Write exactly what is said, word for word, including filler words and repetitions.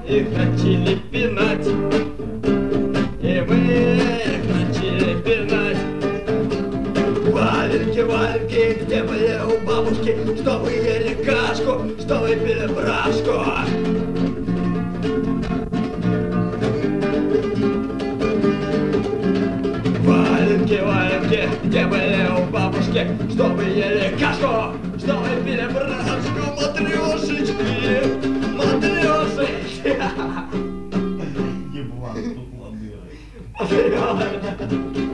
и хотели пинать. И мы хотели пинать. Валенки, валенки, где были у бабушки, что вы ели кашку, что вы пили брашку. Валенки, валенки, где были у бабушки, что вы ели кашку, что вы пили брашку. Матрешечки, матрешечки. Еблан, тут ладыры.